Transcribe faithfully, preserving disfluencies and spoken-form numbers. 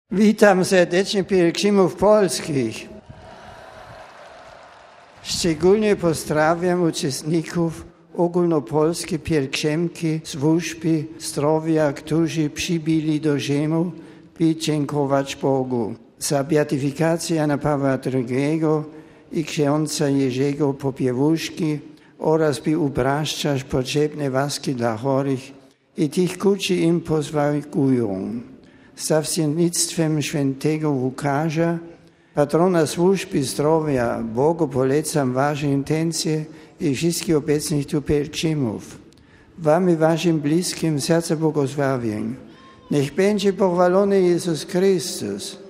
Witam serdecznie pielgrzymów polskich. Szczególnie pozdrawiam uczestników ogólnopolskiej pielgrzymki służby zdrowia, którzy przybyli do Rzymu, by dziękować Bogu za beatyfikację Jana Pawła drugiego i księdza Jerzego Popiewuszki oraz by upraszczać potrzebne łaski dla chorych i tych, którzy im pozwalają. Z zawdzięcznictwem świętego Łukasza, patrona służby zdrowia, Bogu polecam wasze intencje i wszystkich obecnych tu pielgrzymów. Wam i waszym bliskim serce błogosławień. Niech będzie pochwalony Jezus Chrystus.